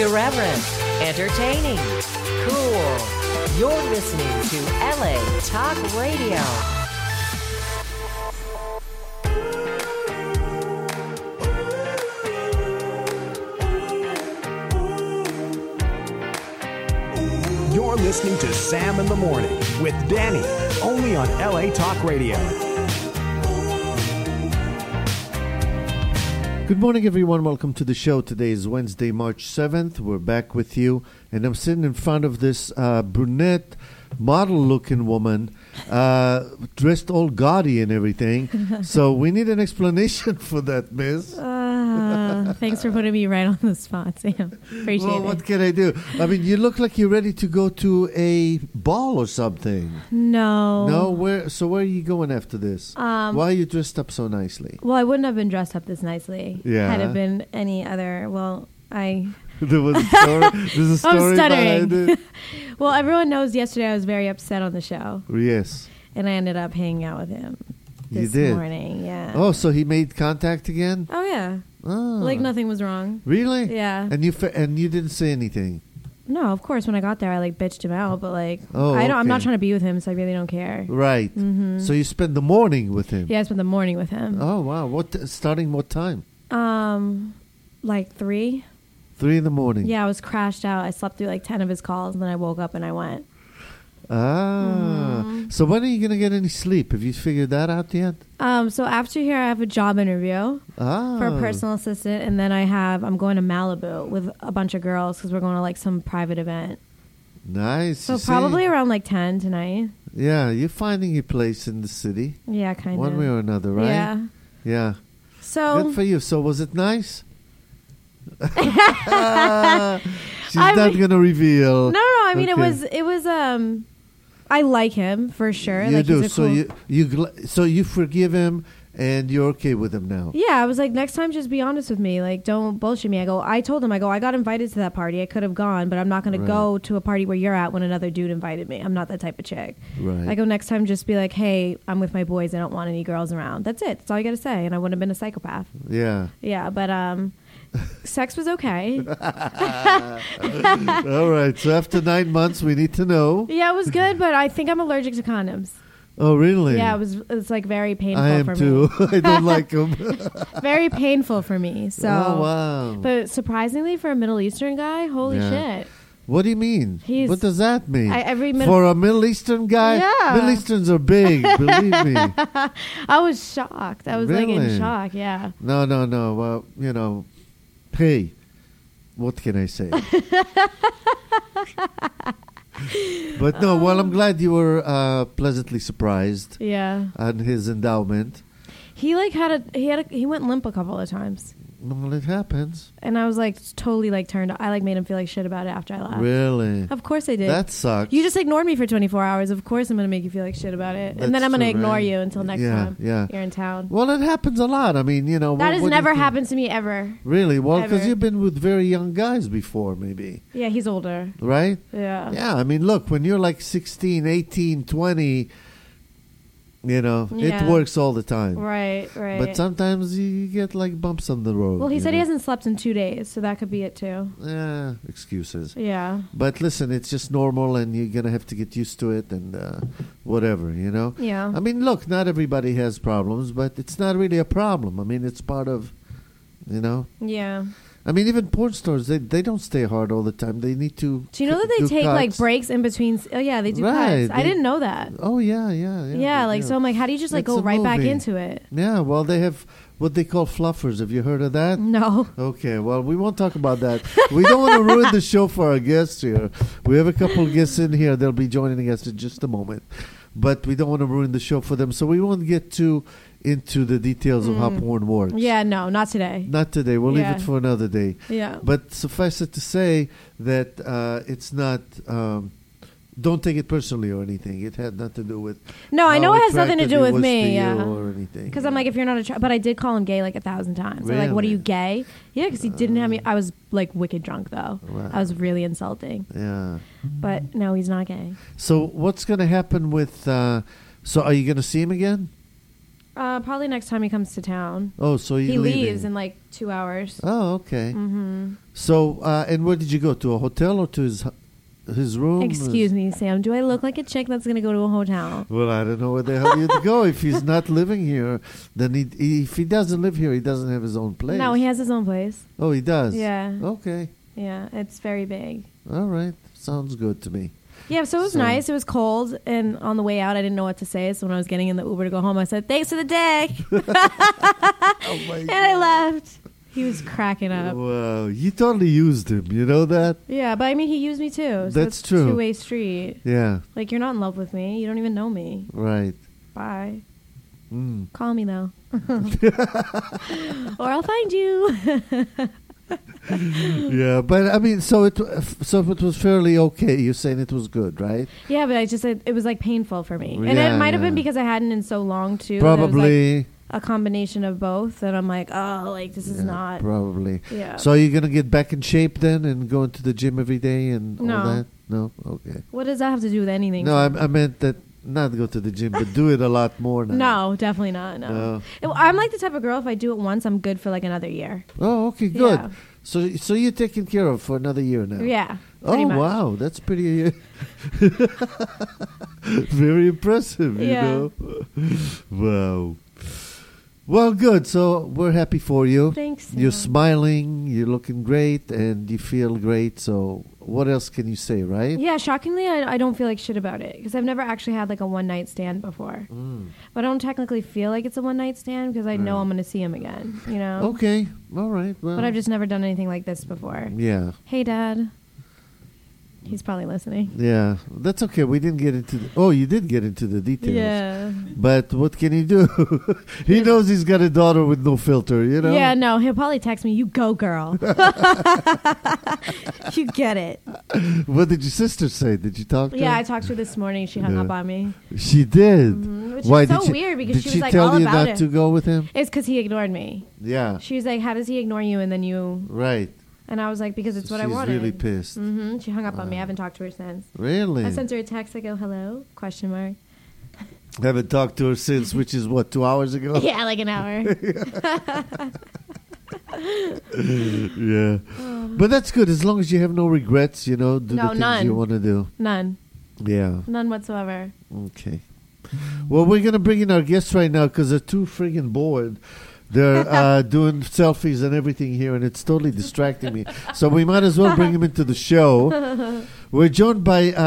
Irreverent, entertaining, cool. You're listening to LA Talk Radio. You're listening to Sam in the Morning with Danny, only on LA Talk Radio. Good morning, everyone. Welcome to the show. Today is Wednesday, March 7th. We're back with you. And I'm sitting in front of this brunette, model-looking woman, dressed all gaudy and everything. So we need an explanation for that, miss. Thanks for putting me right on the spot, Sam. Appreciate Well, it. what can I do? I mean, you look like you're ready to go to a ball or something. No. No? Where are you going after this? Why are you dressed up so nicely? Well, I wouldn't have been dressed up this nicely. Yeah. Had it been any other. Well, There was a story. There's a story I'm stuttering. behind it. Well, everyone knows yesterday I was very upset on the show, Yes. and I ended up hanging out with him You this did? morning. Yeah. Oh, so he made contact again? Oh yeah. Oh. Like nothing was wrong. Really? Yeah. And you didn't say anything. No, of course. When I got there, I bitched him out, but Oh, I'm not okay. trying to be with him, so I really don't care. Right. Mm-hmm. So you spent the morning with him. Yeah, I spent the morning with him. Oh wow. Starting what time? 3. 3 in the morning. Yeah, I was crashed out. I slept through 10 of his calls, and then I woke up and I went. Ah. So when are you gonna get any sleep? Have you figured that out yet? So after here, I have a job interview for a personal assistant, and then I'm going to Malibu with a bunch of girls because we're going to some private event. Nice. So You see? probably around 10 tonight. Yeah, you're finding your place in the city. Yeah, kind of. One way or another, right? Yeah. Yeah. So Good for you. So was it nice? She's I not mean- gonna reveal. no. I mean, Okay. it was. I like him for sure. You do. He's a So cool- you forgive him and you're okay with him now. Yeah, I was like, next time, just be honest with me. Don't bullshit me. I told him, I got invited to that party. I could have gone, but I'm not going Right. to go to a party where you're at when another dude invited me. I'm not that type of chick. Right. I go, next time, just be like, hey, I'm with my boys. I don't want any girls around. That's it. That's all you got to say. And I wouldn't have been a psychopath. Yeah. Yeah, but sex was okay. All right. So after 9 months, we need to know. Yeah, it was good, but I think I'm allergic to condoms. Oh, really? Yeah, it's very painful I am for too. me. I don't like them. Very painful for me. So, Oh, wow. But surprisingly, for a Middle Eastern guy, holy Yeah. shit. What do you mean? He's- What does that mean? For a Middle Eastern guy? Yeah. Middle Easterns are big, believe me. I was shocked. I was in Really? shock. Yeah. No. Well, hey, what can I say? But no, well, I'm glad you were pleasantly surprised Yeah. on his endowment. He he went limp a couple of times. Well, it happens. And I was totally turned. I made him feel like shit about it after I left. Really? Of course I did. That sucks. You just ignored me for 24 hours. Of course I'm going to make you feel like shit about it. And then That's I'm going to true, ignore right? you until next Yeah, time yeah. you're in town. Well, it happens a lot. I mean, That has what do you never think? happened to me ever. Really? Well, because Ever. you've been with very young guys before, maybe. Yeah, he's older. Right? Yeah. Yeah, I mean, look, when you're 16, 18, 20, Yeah. it works all the time. Right. But sometimes you get bumps on the road. Well, he you said he know? hasn't slept in 2 days, so that could be it too. Excuses. Yeah. But listen, it's just normal, and you're going to have to get used to it and whatever, Yeah. I mean, look, not everybody has problems, but it's not really a problem. I mean, it's part of, Yeah. I mean, even porn stars, they don't stay hard all the time. They need to. Do you know that they do take cuts. breaks in between? Oh yeah, they do Right, cuts. I didn't know that. Oh, yeah. Yeah, they do. so I'm like, how do you just It's go a right back movie. into it? Yeah, well, they have what they call fluffers. Have you heard of that? No. Okay, well, we won't talk about that. We don't want to ruin the show for our guests here. We have a couple of guests in here. They'll be joining us in just a moment. But we don't want to ruin the show for them, so we won't get too into the details of how porn works. Yeah, no, not today. Not today. We'll leave Yeah. it for another day. Yeah. But suffice it to say that it's not... don't take it personally or anything. It had nothing to do with... No, I know how it has nothing to attractive do he with was to me. you Yeah. or anything. Because I'm like, if you're not but I did call him gay 1,000 times. I'm like, what are you, Really? gay? Yeah, because he didn't have me. I was wicked drunk though. Wow. I was really insulting. Yeah. But no, he's not gay. So what's going to happen with... so are you going to see him again? Probably next time he comes to town. Oh, so He leaving. leaves in like 2 hours. Oh, okay. Mm-hmm. So, and where did you go? To a hotel or to his room? Excuse me, Sam. Do I look like a chick that's going to go to a hotel? Well, I don't know where the hell you'd go. If he's not living here, then if he doesn't live here, he doesn't have his own place. No, he has his own place. Oh, he does? Yeah. Okay. Yeah, it's very big. All right. Sounds good to me. Yeah, so it was nice. It was cold, and on the way out, I didn't know what to say. So when I was getting in the Uber to go home, I said, "Thanks for the dick," Oh my and I left. He was cracking up. Wow, you totally used him. You know that? Yeah, but I mean, he used me too. So That's it's true. a two-way street. Yeah. Like, you're not in love with me. You don't even know me. Right. Bye. Mm. Call me though, or I'll find you. Yeah, but I mean, so it was fairly okay. You're saying it was good, right? Yeah, but it was like painful for me, and Yeah, it might have yeah. been because I hadn't in so long too. and it was, like, Probably. a combination of both, and I'm like, oh, like this is Yeah, not. Probably. Yeah. So are you gonna get back in shape then and go into the gym every day and all No. that? No. Okay. What does that have to do with anything? No, I meant that not go to the gym, but do it a lot more now. No, definitely not. No. No. I'm like the type of girl, if I do it once, I'm good for like another year. Oh, okay, good. Yeah. So you're taken care of for another year now. Yeah. Oh pretty much. wow, that's pretty very impressive. You Yeah. know. Wow. Well, good. So we're happy for you. Thanks. You're Sam. smiling. You're looking great, and you feel great. So what else can you say, right? Yeah, shockingly, I don't feel like shit about it because I've never actually had like a one night stand before. But I don't technically feel like it's a one night stand because I know I'm going to see him again. You know. Okay. All right. Well. But I've just never done anything like this before. Yeah. Hey, Dad. He's probably listening. Yeah. That's okay. We didn't get into. You did get into the details. Yeah. But what can he do? He knows he's got a daughter with no filter, you know? Yeah, no, he'll probably text me, "You go, girl." You get it. What did your sister say? Did you talk to Yeah, her? I talked to her this morning. She hung Yeah. up on me. She did. Which Why is so did she, weird because did she was she like tell all you about not it. to go with him? It's because he ignored me. Yeah. She was like, "How does he ignore you?" And then you... Right. And I was like, because it's what I She's wanted. really pissed. She hung up on me. I haven't talked to her since. Really? I sent her a text. I go, "Hello?" Question mark. Haven't talked to her since, which is what, 2 hours ago? Yeah, like an hour. Yeah. But that's good. As long as you have no regrets, do No, the things none. you want to do. None. Yeah. None whatsoever. Okay. Well, we're going to bring in our guests right now because they're too friggin' bored. They're doing selfies and everything here, and it's totally distracting me. So we might as well bring them into the show. We're joined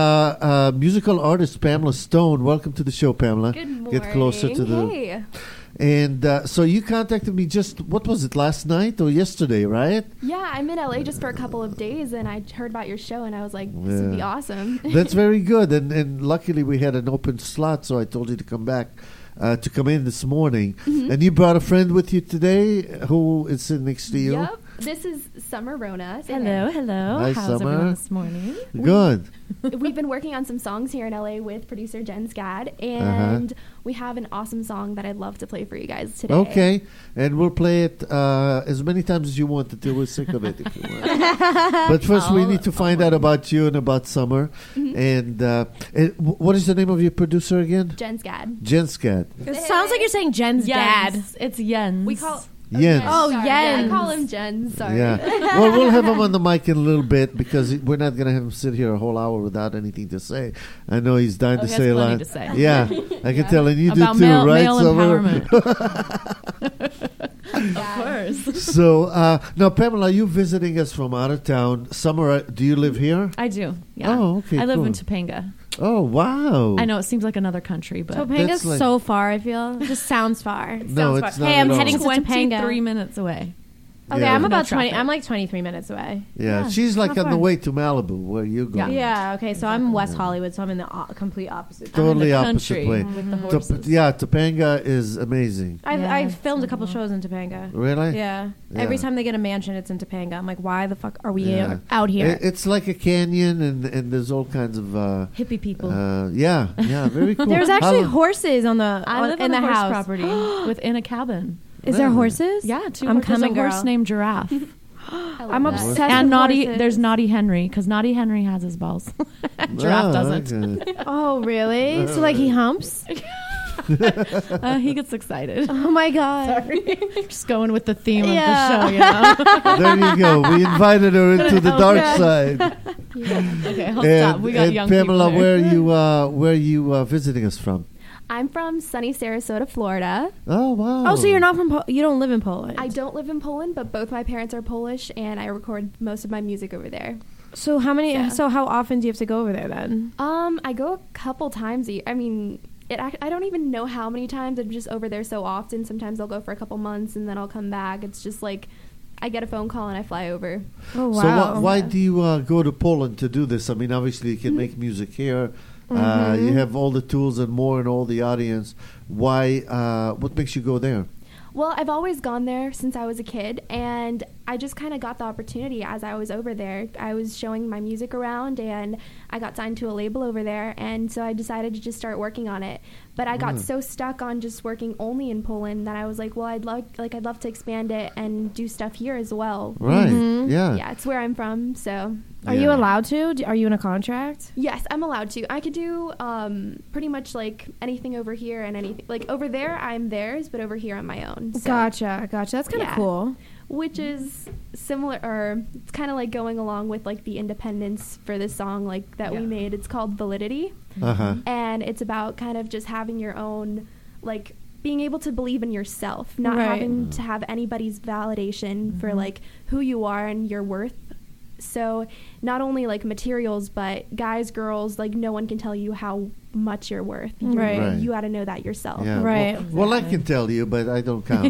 by musical artist Pamela Stone. Welcome to the show, Pamela. Good morning. Get closer to the... Hey. And so you contacted me just, what was it, last night or yesterday, right? Yeah, I'm in LA just for a couple of days, and I heard about your show, and I was like, this would be awesome. That's very good. And luckily we had an open slot, so I told you to come back. To come in this morning. Mm-hmm. And you brought a friend with you today who is sitting next to you? Yep. This is Summer Rona. Hello. Hi, How's Summer. everyone this morning? Good. We've been working on some songs here in LA with producer Jen Scad, and we have an awesome song that I'd love to play for you guys today. Okay. And we'll play it as many times as you want until we're sick of it if you want. But first we need to find out about you and about Summer. And what is the name of your producer again? Jen Scad. Jen Scad. It sounds like you're saying Jen's dad. It's Jens. We call... Jens. Oh, sorry. Jens. I call him Jen. Sorry. Yeah. Well, we'll have him on the mic in a little bit because we're not going to have him sit here a whole hour without anything to say. I know he's dying to he has say a plenty lot. to say. Yeah, I can tell, and you About do too, male, right? male Summer? empowerment. Of course. So now, Pamela, are you visiting us from out of town? Summer, do you live here? I do. Yeah. Oh, okay, I live in cool. Topanga. Oh, wow. I know it seems like another country, but Topanga's That's like- so far, I feel. It just sounds far. No, it's not Hey, at I'm all. heading to 23 Topanga. minutes away. Okay, Yeah. I'm No about 20. traffic. I'm like 23 minutes away. Yeah, Yeah, she's like not on the far. way to Malibu, where you go. Yeah. Yeah, okay, so I'm West Hollywood, so I'm in the complete opposite. Totally I'm in the opposite country way. with the Top- horses. yeah, Topanga is amazing. I've Yeah, filmed a couple so- shows in Topanga. Really? Yeah. Yeah. Every time they get a mansion, it's in Topanga. I'm like, why the fuck are we Yeah. out here? It's like a canyon, and there's all kinds of. Hippie people. Yeah, very cool. There's actually How- horses on the I live in on the a horse house. property within a cabin. Is there Really? horses? Yeah, I'm there's coming, a girl. horse named Giraffe. I love I'm that. obsessed And with Naughty, horses. there's Naughty Henry, because Naughty Henry has his balls. Giraffe doesn't. Okay. Oh, really? So like he humps? He gets excited. Oh my God. Sorry. Just going with the theme Yeah. of the show, There you go. We invited her into the dark side. Okay, hold stop. We got and young Pamela, people there. where are you visiting us from? I'm from sunny Sarasota, Florida. Oh wow! Oh, so you're not from you don't live in Poland. I don't live in Poland, but both my parents are Polish, and I record most of my music over there. So how many? Yeah. So how often do you have to go over there then? I go a couple times a year. I mean, I don't even know how many times. I'm just over there so often. Sometimes I'll go for a couple months, and then I'll come back. It's just like I get a phone call and I fly over. Oh wow! So why do you go to Poland to do this? I mean, obviously you can make music here. You have all the tools and more, and all the audience. Why? What makes you go there? Well, I've always gone there since I was a kid, and I just kind of got the opportunity as I was over there. I was showing my music around, and I got signed to a label over there, and so I decided to just start working on it. But I got so stuck on just working only in Poland that I was like, well, I'd love to expand it and do stuff here as well. Right? Yeah. Yeah, it's where I'm from, so. Are you allowed to? Are you in a contract? Yes, I'm allowed to. I could do pretty much like anything over here and anything like over there. I'm theirs, but over here I'm my own. So. Gotcha. That's kind of cool. Which is similar, or it's kind of like going along with like the independence for this song like that we made. It's called Validity, and it's about kind of just having your own, like being able to believe in yourself, not having to have anybody's validation for like who you are and your worth. So not only like materials, but guys, girls, like no one can tell you how much you're worth. Right. You got to know that yourself. Yeah. Right. Well, I can tell you, but I don't count.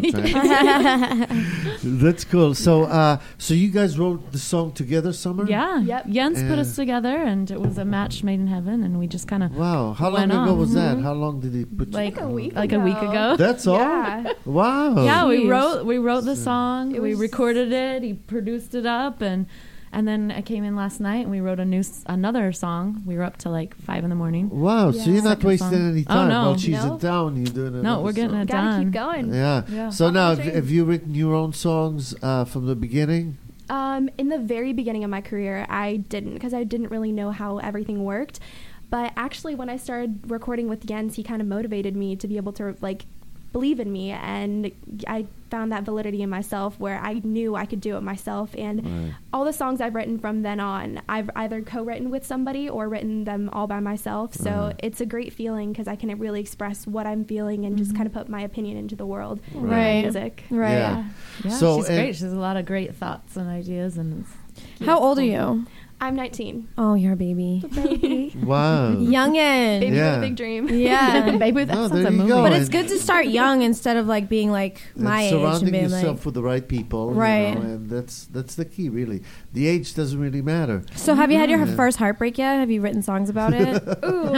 Right? That's cool. So, so you guys wrote the song together, Summer? Yeah. Yep. Jens put us together, and it was a match made in heaven, and we just kind of Wow. How long went ago on. was that? How long did he put like a week a week ago. That's all? Yeah. Wow. Yeah, we Jeez. wrote the song. It We was- recorded it. He produced it up, and then I came in last night and we wrote another song. We were up till like 5 a.m. Wow. So you're not Second wasting song. any Oh, time no. while she's No. in town. You're doing No, another we're getting song. it Gotta done. keep going. Yeah. Yeah. So now, Sure. have you written your own songs from the beginning? In the very beginning of my career, I didn't, because I didn't really know how everything worked. But actually, when I started recording with Jens, he kind of motivated me to be able to like believe in me, and I found that validity in myself where I knew I could do it myself. And all the songs I've written from then on, I've either co-written with somebody or written them all by myself. So it's a great feeling because I can really express what I'm feeling and just kind of put my opinion into the world. with Right. Music. Right. Yeah. Yeah, So, she's and- great. She has a lot of great thoughts and ideas, and it's How old are you? I'm 19. Oh, you're a baby. Baby. Wow. Youngin. Baby Yeah. with a big dream. Yeah. baby, that No, sounds there a you movie. go. But it's And- good to start young instead of like being like my age and surrounding being yourself like. with the right people, Right. you know, and that's the key, really. The age doesn't really matter. So have you had your first heartbreak yet? Have you written songs about it? Ooh.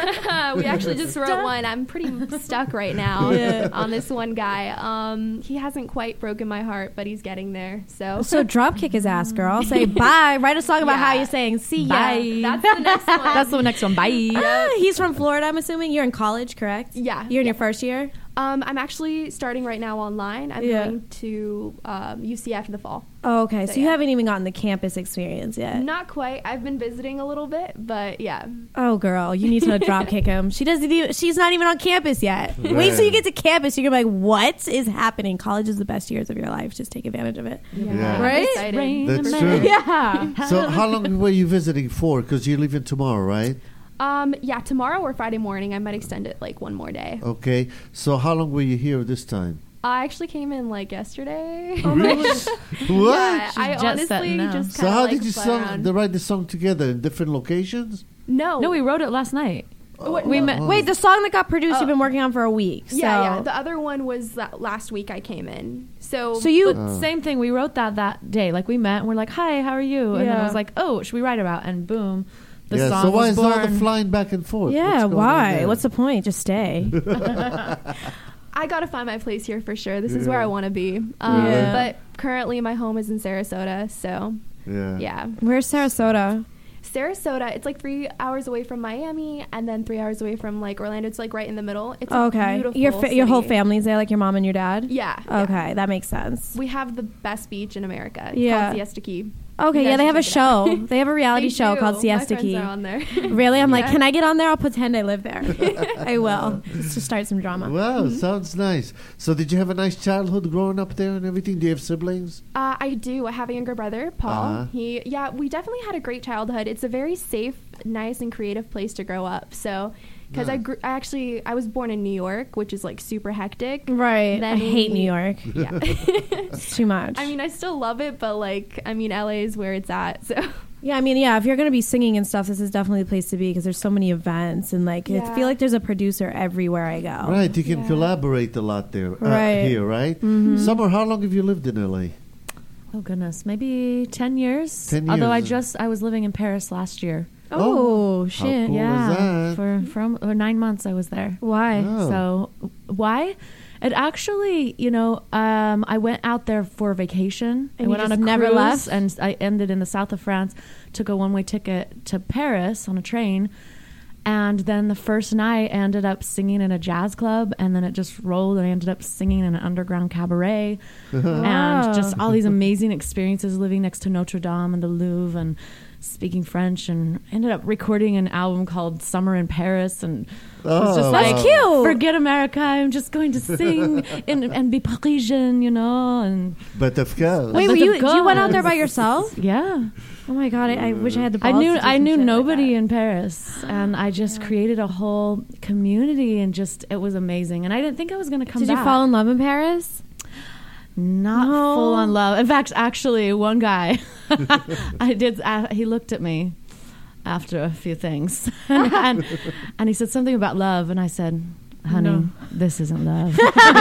We actually just wrote one. I'm pretty stuck right now on this one guy. He hasn't quite broken my heart, but he's getting there. So drop kick his ass, girl. Say bye. Write a song about how you're saying see ya. Bye. That's the next one. That's the next one. Bye. Ah, he's from Florida, I'm assuming. You're in college, correct? Yeah. You're in your first year? I'm actually starting right now online. I'm Yeah. going to UCF in the fall. Oh, okay. So, So you yeah. haven't even gotten the campus experience yet. Not quite. I've been visiting a little bit, but yeah. Oh, girl, you need to drop kick him. She's not even on campus yet. Wait till you get to campus. You're gonna be like, what is happening? College is the best years of your life. Just take advantage of it. Yeah. Right? I'm excited. Rain That's Man. true. Yeah. So how long were you visiting for? Because you're leaving tomorrow, right? Yeah, tomorrow or Friday morning. I might extend it like one more day. Okay. So how long were you here this time? I actually came in like yesterday. Really? What? Yeah, I jet honestly setting now. just So kind of how like did you fly around. write the song together in different locations? No, No, we wrote it last night. We met. Wait, the song that got produced, you've been working on for a week. So. Yeah. The other one was last week I came in. So you. But same thing. We wrote that day. Like we met and we're like, hi, how are you? And then Yeah. I was like, oh, should we write about? And boom, the yeah. song So why was is all the born. flying back and forth? Yeah, What's going on why? there? What's the point? Just stay. I gotta find my place here for sure. This is where I want to be. Yeah. But currently my home is in Sarasota. So Yeah. yeah. Where's Sarasota? Sarasota, it's like 3 hours away from Miami and then 3 hours away from like Orlando. It's like right in the middle. It's Oh, a okay. beautiful Your whole city. family's there, like your mom and your dad? Yeah. Okay, that makes sense. We have the best beach in America. It's Yeah. called Siesta Key. Okay, You yeah, guys they have a should check it out. show. They have a reality They show do. called My Siesta friends Key. are on there. Really? I'm like, Yeah. can I get on there? I'll pretend I live there. I will. Just to start some drama. Wow, sounds nice. So did you have a nice childhood growing up there and everything? Do you have siblings? I do. I have a younger brother, Paul. Uh-huh. We definitely had a great childhood. It's a very safe, nice, and creative place to grow up. So, because I was born in New York, which is like super hectic. Right. Then I hate we- New York. Yeah. It's too much. I mean, I still love it, but like, I mean, LA is where it's at. So, Yeah, I mean, yeah, if you're going to be singing and stuff, this is definitely the place to be because there's so many events and like I Yeah. feel like there's a producer everywhere I go. Right, you can Yeah. collaborate a lot there. Right. Here, right? Mhm. Summer, how long have you lived in LA? Oh goodness, maybe 10 years. 10 Although years. I was living in Paris last year. Oh, How shit. cool yeah, is that? for 9 months I was there. Why? Oh. So why? It actually, I went out there for vacation. And I went you on a just never cruise, left? and I ended in the south of France. Took a one-way ticket to Paris on a train, and then the first night I ended up singing in a jazz club, and then it just rolled. And I ended up singing in an underground cabaret, Wow. and just all these amazing experiences living next to Notre Dame and the Louvre and speaking French, and ended up recording an album called Summer in Paris, and it was just Oh, like, wow. cute. forget America, I'm just going to sing and be Parisian, and But of course. Wait, But you of went out there by course. yourself? yeah. Oh my god, I wish I had the I balls knew to do I some knew shit like nobody that. in Paris, and I just created a whole community, and just it was amazing. And I didn't think I was going to come Did back. you fall in love in Paris? Not No. full on love. In fact, actually, one guy, he looked at me after a few things, and he said something about love, and I said, honey, No. this isn't love.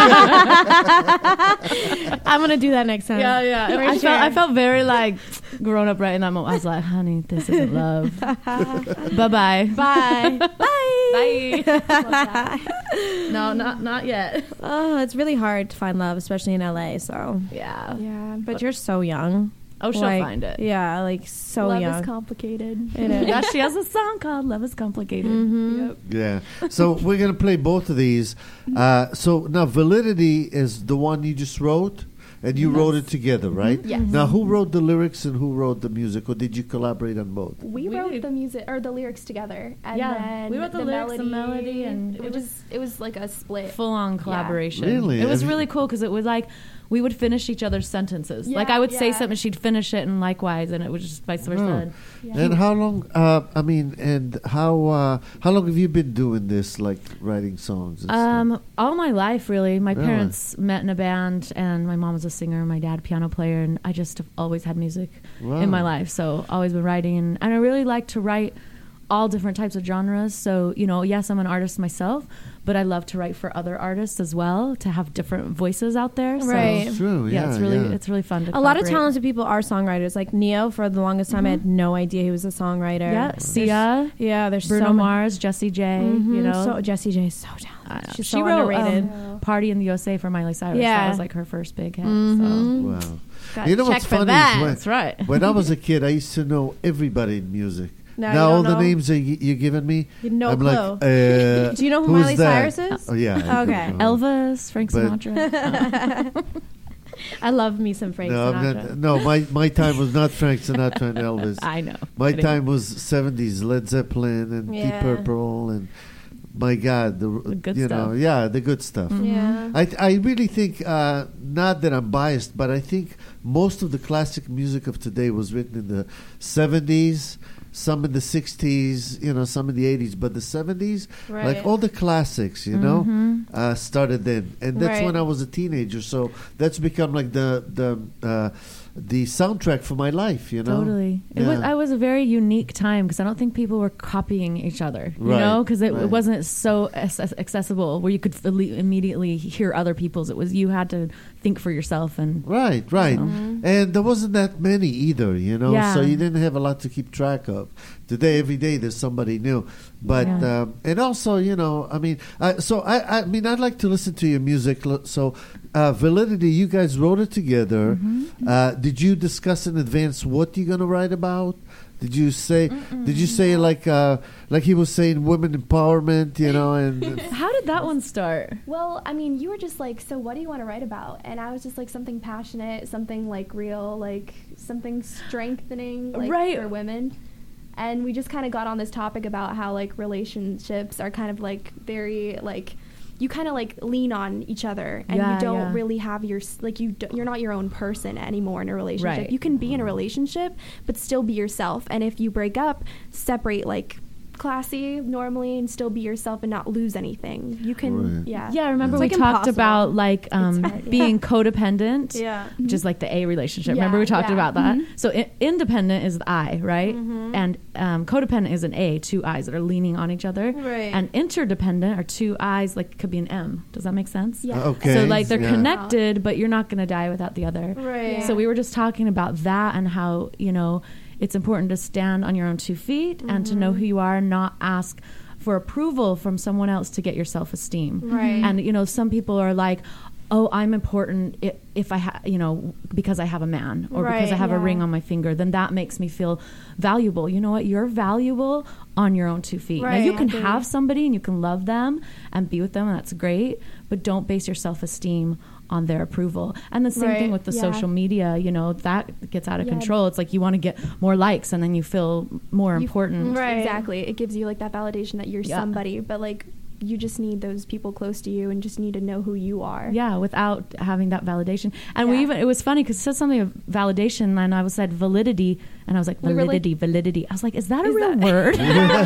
I'm gonna do that next time. yeah. For I sure. felt very like grown up right in that moment. I was like, honey, this isn't love. Bye-bye. Bye. Bye. Bye. No, not yet. Oh, it's really hard to find love, especially in LA. So, Yeah. yeah. but you're so young. Oh, she'll Like, find it. Yeah, like so Love young. is complicated. It is. Yeah, she has a song called Love is Complicated. Mhm. Yep. Yeah. So we're going to play both of these. So now Validity is the one you just wrote, and you wrote it together, right? Yes. Now, who wrote the lyrics and who wrote the music, or did you collaborate on both? We We wrote did. the music or the lyrics together, and Yeah, then we wrote the lyrics, the melody, and it was like a split. Full on collaboration. Really? It was Have you- really cool because it was like we would finish each other's sentences. Yeah, like I would say yeah. something, she'd finish it, and likewise, and it was just vice versa. Oh. Yeah. And how long? How long have you been doing this, like writing songs? And stuff? All my life, really. My Really? parents met in a band, and my mom was a singer, my dad piano player, and I just have always had music in my Wow. life. So always been writing, and I really like to write all different types of genres. So yes, I'm an artist myself, but I love to write for other artists as well, to have different voices out there. So, Right. That's true. Yeah, it's really yeah. it's really fun to. A lot of collaborate. talented people are songwriters. Like Neo, for the longest time, I had no idea he was a songwriter. Yeah, There's- Sia, Yeah, there's Bruno so many- Mars, Jessie J. Mhm. So Jessie J is so talented. She's she so wrote underrated. "Party in the USA" for Miley Cyrus. Yeah. That was like her first big hit. Mhm. Wow. Got You know check what's for funny? that. Is That's right. when I was a kid, I used to know everybody in music. Now Now you all don't the know? names that you're giving me, You had no I'm clue. like, Do you know who who's Miley that? Cyrus is? Oh yeah. I Okay. don't know. Elvis, Frank But- Sinatra. I love me some Frank No, I'm Sinatra. not, no, my time was not Frank Sinatra and Elvis. I know. My Kidding. time was 70s, Led Zeppelin and Deep Yeah. Purple, and my God, the good you stuff. know, yeah, the good stuff. Yeah. I really think, not that I'm biased, but I think most of the classic music of today was written in the 70s, some in the 60s, some in the 80s, but the 70s, Right. like all the classics, started then, and that's Right. when I was a teenager. So that's become like the soundtrack for my life, Totally. Yeah. I was a very unique time because I don't think people were copying each other, Right, because it right. wasn't so accessible where you could immediately hear other people's. It was you had to think for yourself and Right. And there wasn't that many either, Yeah. so you didn't have a lot to keep track of. Today, every day, there's somebody new. But, Yeah. and also, I'd like to listen to your music. So, Validity, you guys wrote it together. Mm-hmm. Did you discuss in advance what you're going to write about? Did you say like he was saying women empowerment, you know? And How did that one start? Well, I mean, you were just like, so what do you want to write about? And I was just like, something passionate, something like real, like something strengthening, like Right. for women. And we just kind of got on this topic about how like relationships are kind of like very like, you kind of like lean on each other, and Yeah, you don't yeah. really have your like you're not your own person anymore in a relationship. Right. You can be in a relationship but still be yourself, and if you break up, separate like classy normally and still be yourself and not lose anything. You can Right. yeah. Yeah, I remember It's, we like, talked impossible. about like hard, yeah. being codependent. Yeah. Which is like the A relationship. Yeah, Remember we talked yeah. about that? Mhm. So independent is the I, right? And codependent is an A, two I's that are leaning on each other. Right. And interdependent are two I's, like could be an M. Does that make sense? Yeah. okay. So like they're yeah. connected, but you're not going to die without the other. Right. Yeah. So we were just talking about that and how, you know, it's important to stand on your own 2 feet and to know who you are and not ask for approval from someone else to get your self-esteem. Right. And, you know, some people are like, oh, I'm important if I have, you know, because I have a man or because I Right, have a yeah. ring on my finger, then that makes me feel valuable. You know what? You're valuable on your own 2 feet. Now, Right, you I can agree. have somebody and you can love them and be with them, and that's great, but don't base your self-esteem on their approval. And the same Right, thing with the yeah. social media, you know, that gets out of Yeah. control. It's like you want to get more likes and then you feel more You- important. Right. Exactly. It gives you like that validation that you're Yeah. somebody, but like you just need those people close to you and just need to know who you are. Yeah, without having that validation. And we Yeah. even, it was funny because it said something of validation and I said validity and I was like, We were like- validity. I was like, is that a Is real that- word?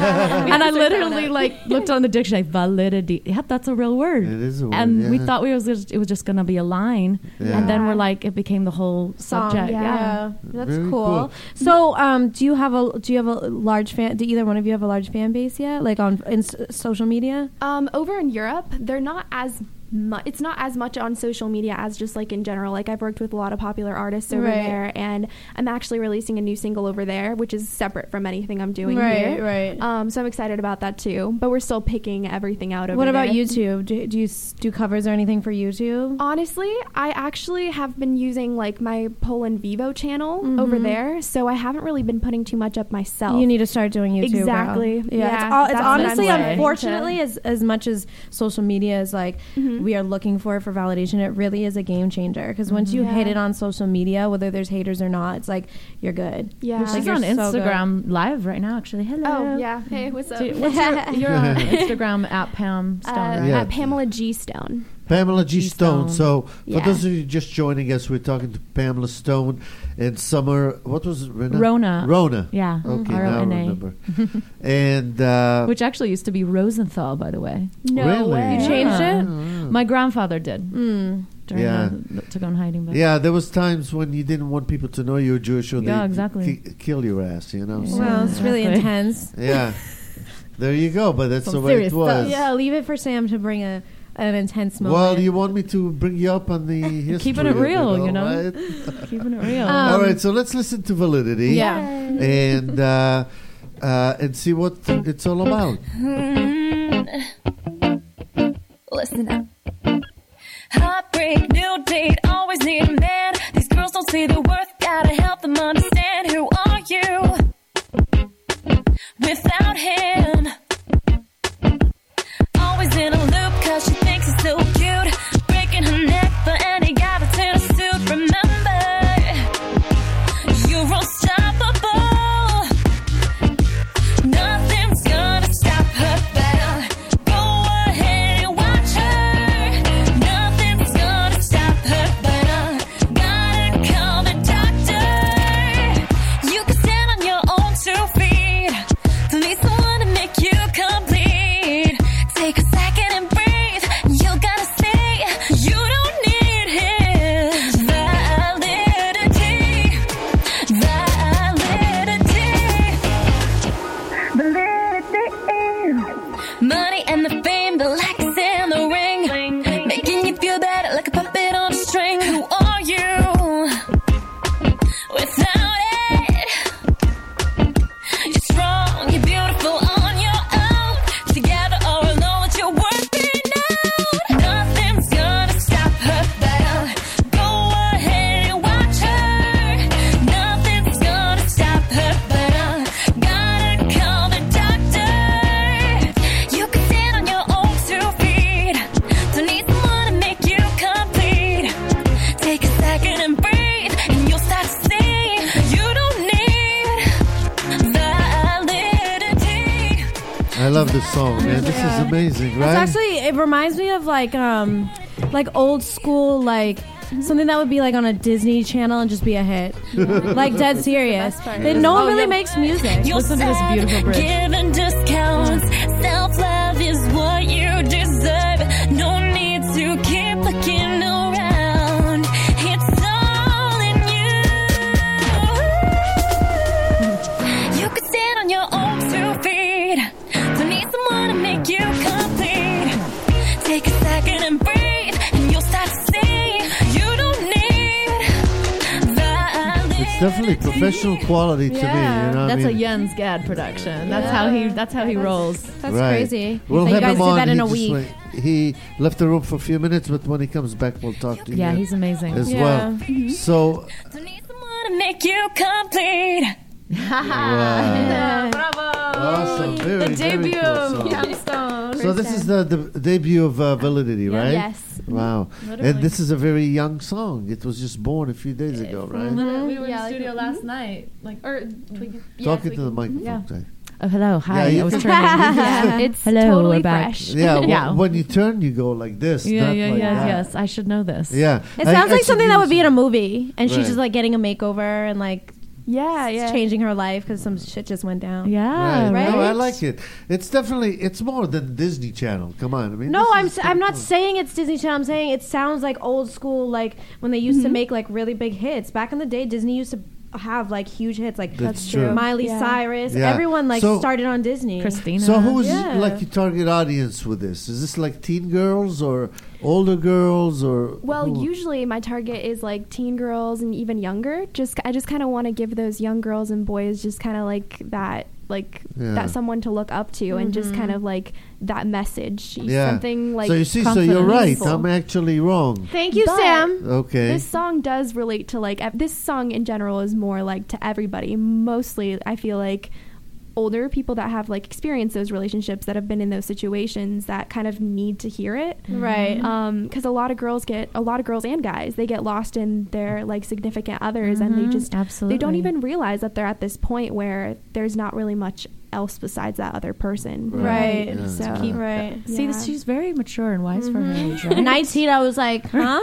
And I Look that literally up. like looked on the dictionary, validity. Yep, that's a real word. It is a word, And we yeah. thought it was just going to be a line. Yeah. And then Yeah. we're like, it became the whole Song, subject. Yeah, that's Very cool. cool. So, do you have a large fan? Do either one of you have a large fan base yet? Like on social media? Over in Europe, they're not as it's not as much on social media as just like in general. Like I've worked with a lot of popular artists over Right. there, and I'm actually releasing a new single over there, which is separate from anything I'm doing Right, here. right. So I'm excited about that too. But we're still picking everything out over What about there. YouTube? Do you do covers or anything for YouTube? Honestly, I actually have been using like my Poland Vivo channel over there, so I haven't really been putting too much up myself. You need to start doing YouTube. girl. Exactly. Yeah. Yeah, It's that's honestly, what I'm saying. unfortunately, as much as social media is like we are looking for validation, it really is a game changer. Because once you hit Yeah. it on social media, whether there's haters or not, it's like you're good. Yeah. Like, She's you're on so good. Instagram live right now, actually. Hello. Oh yeah. Hey, what's up? So what's you're on Instagram at Pam Stone, right? Yeah. At Pamela G Stone. Pamela G. G. Stone. Stone. So, for Yeah. those of you just joining us, we're talking to Pamela Stone and Summer. What was it? Rona. Rona. Yeah. Okay, now I R-O-N-A. remember. And Which actually used to be Rosenthal, by the way. No Really? way. You changed Yeah. it? My grandfather did. Mm. During Yeah. to go in hiding. But yeah, there was times when you didn't want people to know you were Jewish, or Yeah, they exactly. kill your ass. You know. So, Well, it's really Exactly. intense. yeah. There you go. But that's Some the way it serious stuff. was. Yeah, leave it for Sam to bring an intense moment. Well, you want me to bring you up on the history? Keeping it of real, you know? right? Keeping it real. All right, so let's listen to Validity. Yeah. And see what it's all about. Listen up. Heartbreak, new date, always need a man. These girls don't see the worth, gotta help them understand. Who are you without him? Always in a loop, cause she thinks he's so cute. Breaking her neck for any guy that's in a suit. Remember, you're unstoppable. Nothing's gonna stop her better. Go ahead and watch her. Nothing's gonna stop her better. Gotta call the doctor. You can stand on your own 2 feet. Don't need someone to make you complete. Take a second and breathe. You gotta say you don't need his validity. Money and the fame, the likes and the ring, making you feel better like a puppet on a string. Who are you without it? You're strong, you're beautiful on your own. Together or alone, what you're working out. Nothing's gonna stop her better. Go ahead and watch her. Nothing's gonna stop her better. this song, man. This is amazing, right? It's actually, it reminds me of like old school, like something that would be like on a Disney Channel and just be a hit. Like dead serious. No one really makes music. You're Listen to this sad, beautiful bridge. giving discounts. Self-love is what you deserve. No need to keep looking around. It's all in you. You could stand on your own 2 feet. Don't need someone to make you complete. Take a second and breathe, and you'll start to see you don't need validation. It's definitely professional quality to me. You know, That's I a mean, Jens Gad production. That's how he rolls. That's right. crazy. We'll So you have guys him did on. that in He a just week. went- he left the room for a few minutes, but when he comes back, we'll talk to you. Yeah, he's amazing. as Yeah. well. So, Don't need someone to make you complete. wow. Bravo! Awesome. Very, The very debut cool of song. Camstone. So this is the debut of Validity, right? Yes. Wow. And this is a very young song. It was just born a few days ago, right? We were in Yeah, the like- studio last night. Like, Talking to the microphone. Yeah. Jay. oh, hello, hi. Yeah, you I was can- turning. Yeah, it's Hello, totally we're back. fresh. Yeah, Yeah. When you turn, you go like this. Yeah, not yeah, like yeah, that. yes. I should know this. Yeah. It sounds like something that would be in a movie. movie, and she's Right. just like getting a makeover and like Yeah. changing her life because some shit just went down. Yeah, Right. No, I right? like it. It's more than Disney Channel. Come on. I mean, No, this is I'm not cool. saying it's Disney Channel. I'm saying it sounds like old school, like when they used to make like really big hits. Back in the day, Disney used to have like huge hits, like That's true. Miley Yeah. Cyrus. Yeah. Everyone like So- started on Disney. Christina. So who's Yeah. like your target audience with this? Is this like teen girls or older girls or? Well, who? usually my target is like teen girls and even younger. I just kind of want to give those young girls and boys just kind of like that Yeah. that someone to look up to and just kind of like that message. Yeah. Something like so you see, so confident. you're right. Meaningful. I'm actually wrong. Thank you, But- Sam. Okay. This song does relate to like this song in general is more like to everybody. Mostly, I feel like older people that have like experienced those relationships that have been in those situations that kind of need to hear it. Right. Because a lot of girls and guys, they get lost in their like significant others and they just absolutely. they don't even realize that they're at this point where there's not really much else besides that other person. Right. Yeah. So Right. See, Yeah. she's very mature and wise for her age, right? 19, I was like, huh?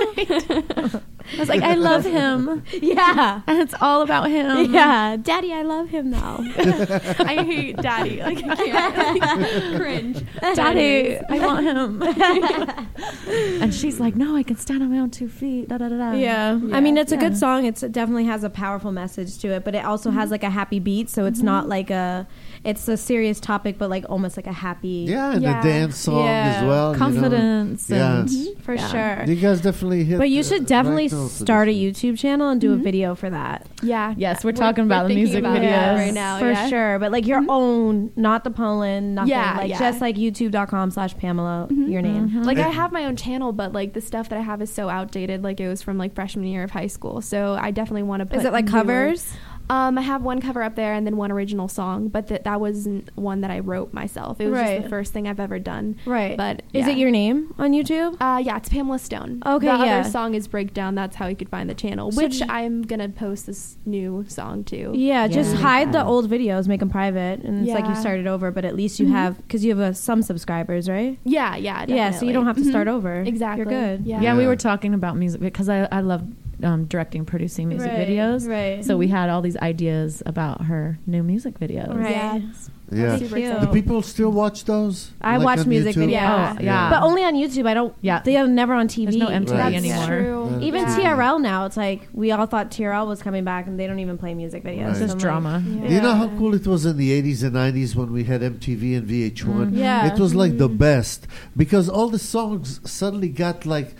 I was like, I love him. Yeah. And it's all about him. Yeah. Daddy, I love him now. I hate daddy. Like, I can't. Like, cringe. Daddy, I want him. And she's like, no, I can stand on my own 2 feet. Da, da, da, da. Yeah. I mean, it's a Yeah. good song. It definitely has a powerful message to it, but it also has like a happy beat. So it's not like it's a serious topic, but like almost like a happy. Yeah, and Yeah. a dance song Yeah. as well. you know. Confidence. Yeah. And For Yeah. sure. You guys definitely hit. But you the should definitely right note for start a this one. YouTube channel and do a video for that. Yeah. Yes, we're talking about the thinking music about it videos. right now. For yeah. sure. But like your own, not the Poland, nothing. Yeah, like yeah. just like youtube.com/Pamela, your name. Like I have my own channel, but like the stuff that I have is so outdated. Like it was from like freshman year of high school, so I definitely want to put. Is it like newer- covers? I have one cover up there and then one original song, but that wasn't one that I wrote myself. It was Right. just the first thing I've ever done. Right. But Is yeah. it your name on YouTube? Yeah, it's Pamela Stone. Okay, the yeah. other song is Breakdown. That's how you could find the channel, So which do- I'm gonna post this new song too. Yeah, just Yeah. hide the old videos, make them private, and it's like you Yeah. started over. But at least you have, because you have some subscribers, right? Yeah, Yeah, so you definitely. don't have to Mhm. start over. Exactly. You're good. Yeah. Yeah, we Yeah. were talking about music because I love directing, producing music Right, videos. right. So we had all these ideas about her new music videos. Right. Yeah. Yeah. Super Cute. excited. Do people still watch those? I Like watch on music YouTube? videos. Oh, yeah. But only on YouTube. I don't. Yeah. They are never on TV. There's no MTV Right. That's anymore. true. Yeah. Even Yeah. TRL now, it's like we all thought TRL was coming back, and they don't even play music videos. Right. It's just I'm drama. Yeah. You know how cool it was in the 80s and 90s when we had MTV and VH1? Yeah. It was like the best because all the songs suddenly got like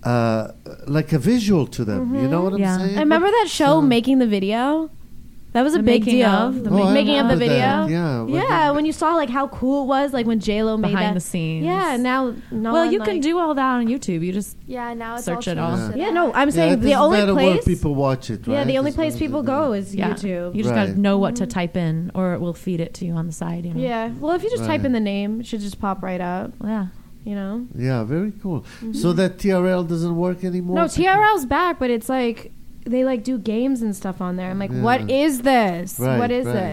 a visual to them. You know what I'm Yeah. saying? I remember that show, Making the Video. That was a The big making deal. of, the Oh, I making of the remember that. video. Yeah. Yeah, when you saw like how cool it was, like when J Lo made Behind that. the scenes. Yeah, now no Well, one, you can like- do all that on YouTube. You just Yeah, now it's Search all it all. changed to Yeah, that. no, I'm Yeah, saying it the doesn't only matter where place. people watch it, right? Yeah, the only As place long as people they go do. is yeah. YouTube. You just Right. gotta know what to type in, or it will feed it to you on the side. You know. Yeah. Well, if you just type Right. in the name, it should just pop right up. Yeah. You know. Yeah, very cool. So that TRL doesn't work anymore? No, TRL's back, but it's like they like do games and stuff on there. I'm like, Yeah. what is this? Right, what is right. this?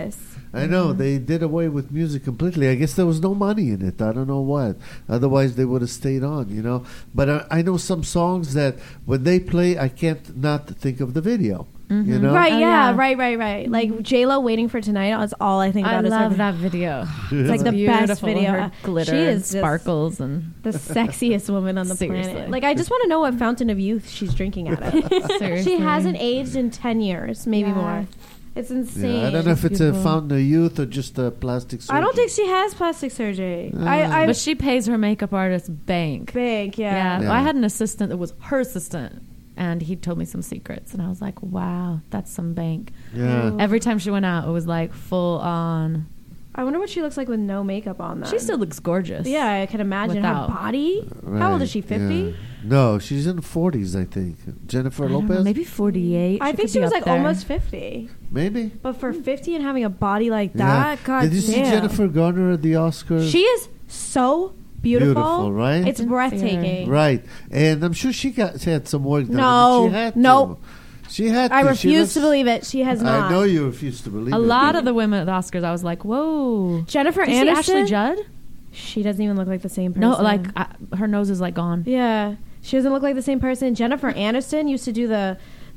I know they did away with music completely. I guess there was no money in it. I don't know what. Otherwise, they would have stayed on. But I know some songs that when they play, I can't not think of the video. Right, Oh, yeah, yeah. right. Like J-Lo Waiting for Tonight is all I think I about. love is her, that video. It's like the best Beautiful. video. Her glitter She and is just sparkles and the sexiest woman on the Seriously. planet. Like, I just want to know what fountain of youth she's drinking out of. seriously. She hasn't aged in 10 years, maybe Yeah. more. It's insane. Yeah, I don't know if it's a beautiful. fountain of youth or just a plastic surgery. I don't think she has plastic surgery. But she pays her makeup artist bank. Big, Yeah. Yeah. I had an assistant that was her assistant, and he told me some secrets, and I was like, wow, that's some bank. Yeah. Every time she went out, it was like full on. I wonder what she looks like with no makeup on. Then. She still looks gorgeous. Yeah, I can imagine Without. her body. How old is she? 50? Yeah. No, she's in the 40s, I think. Jennifer I don't know, Lopez? maybe 48. I think could she be was up like there. almost 50. Maybe. But for 50 and having a body like Yeah. that, God Did you see damn. Jennifer Garner at the Oscars? She is so beautiful. Beautiful, right? It's breathtaking. Right. And I'm sure she had some work done. No. She had Nope. to. She had I to. She refuse looks- to believe it. She has not. I know you refuse to believe A it. lot of the women at the Oscars, I was like, whoa. Jennifer Did you see Aniston. Ashley Judd? She doesn't even look like the same person. No, like her nose is like gone. Yeah, she doesn't look like the same person. Jennifer Aniston used to do the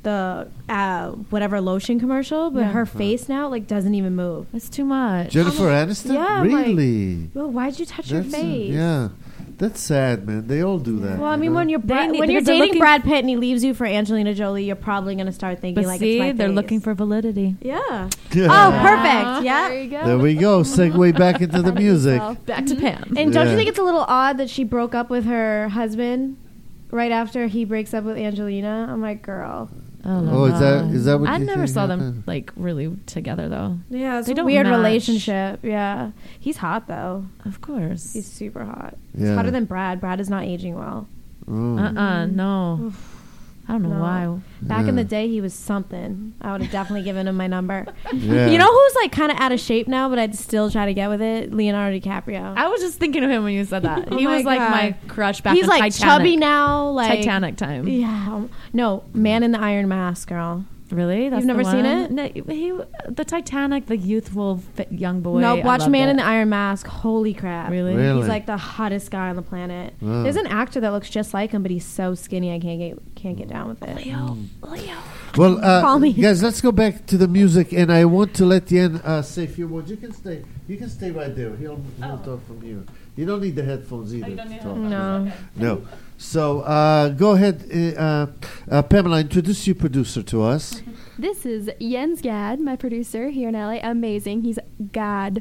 whatever lotion commercial, but Yeah. her face now like doesn't even move. It's too much. Jennifer Aniston? Yeah, I'm like, really? Well, why'd you touch your That's, face? yeah. That's sad, man. They all do that. Well, I you mean, know? when you're They need- when you're because they're dating looking- Brad Pitt and he leaves you for Angelina Jolie, you're probably gonna start thinking But like see, it's my they're face. looking for validity. Yeah. Yeah. Oh, perfect. Yeah. There you go. There we go. Segue back into the music. Back to Pam. And don't Yeah. you think it's a little odd that she broke up with her husband right after he breaks up with Angelina? I'm like, girl. Oh, is that what I you never think saw them happened? like really together though. Yeah, it's They a don't weird match. relationship. Yeah. He's hot though. Of course. He's super hot. He's Yeah. hotter than Brad. Brad is not aging well. Oh. No. I don't know No. why. Back in Yeah. the day, he was something. I would have definitely given him my number. Yeah. You know who's like kind of out of shape now, but I'd still try to get with it? Leonardo DiCaprio. I was just thinking of him when you said that. Oh He my was like God. my crush back He's in like Titanic. chubby now. Like Titanic time. Yeah. No, Man in the Iron Mask, girl. Really? That's You've never the seen one? it? No, the Titanic, the youthful fit young boy. No, I watch loved Man it. in the Iron Mask. Holy crap. Really? Really? He's like the hottest guy on the planet. Wow. There's an actor that looks just like him, but he's so skinny I can't get down with it. Leo. Well, Call me. guys, let's go back to the music, and I want to let Yen say a few words. You can stay right there. He'll talk from here. You don't need the headphones either. to talk. No. No. So go ahead, Pamela. Introduce your producer to us. This is Jens Gad, my producer here in LA. Amazing. He's God.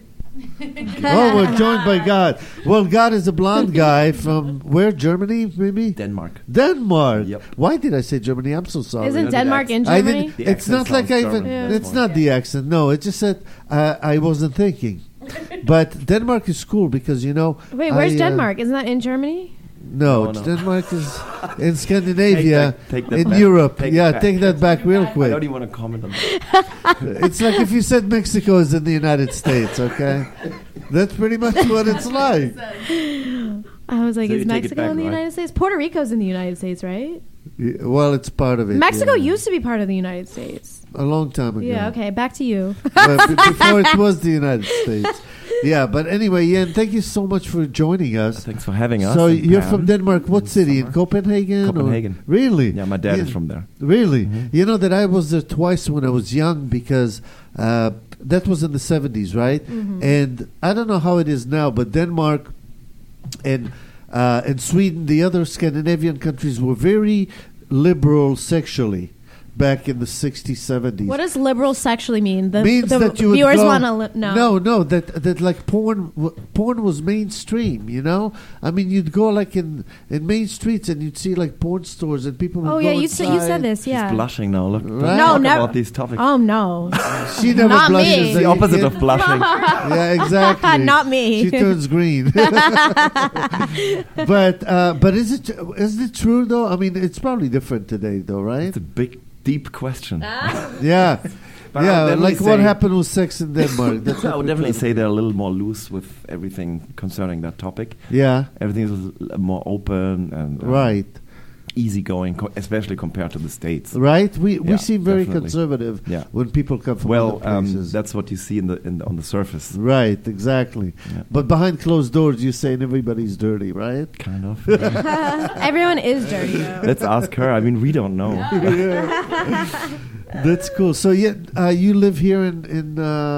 Oh, we're joined by God. Well, God is a blonde guy from where? Germany, maybe? Denmark. Denmark. Yep. Why did I say Germany? I'm so sorry. Isn't the Denmark in I Germany? didn't. The It's accent not like I sounds even. German, It's that's not why. the accent. No, it just said I wasn't thinking. But Denmark is cool because Wait, where's I, Denmark? Isn't that in Germany? No, No. Denmark is in Scandinavia, Take that in back. Europe. Take Yeah, it back. take that back real I don't quick. even want to comment on that. It's like if you said Mexico is in the United States. Okay, that's pretty much what it's like. I was like, So is you take it Mexico back, in the right? United States? Puerto Rico's in the United States, right? Yeah, well, it's part of it. Mexico yeah. used to be part of the United States. a long time ago. Yeah, okay, back to you. Well, before it was the United States. Yeah, but anyway, Yen, thank you so much for joining us. Thanks for having us. So and you're Pam. from Denmark. What In city? In summer. Copenhagen? or- Copenhagen. Really? Yeah, my dad is from there. Really? Mhm. You know that I was there twice when I was young because that was in the 70s, right? And I don't know how it is now, but Denmark and Sweden, the other Scandinavian countries, were very liberal sexually back in the 60s, 70s. What does liberal sexually mean? The, Means the that you would viewers go- want to know. No, that like porn was mainstream. You know, I mean, you'd go like in main streets and you'd see like porn stores and people. Would Oh go yeah, you inside. said this. She's Yeah. blushing now. Look, Right? don't No, talk never. about these topics. Oh no, She never Not blushes. me. at the you, opposite kid. of blushing. Yeah, exactly. Not me. She turns green. but is it true though? I mean, it's probably different today though, right? It's a big, deep question. Yeah. But I would Yeah, definitely like what say- happened with sex in Denmark. That's I what would we're definitely talking say they're a little more loose with everything concerning that topic. about. Yeah. Everything is more open and Right. easygoing, especially compared to the States. Right? We Yeah, seem very definitely. conservative Yeah. when people come from Well, other places. that's what you see on the surface. Right, exactly. Yeah. But behind closed doors, you're saying everybody's dirty, right? Kind of. Everyone is dirty though. Let's ask her. I mean, we don't know. That's cool. So, you live here in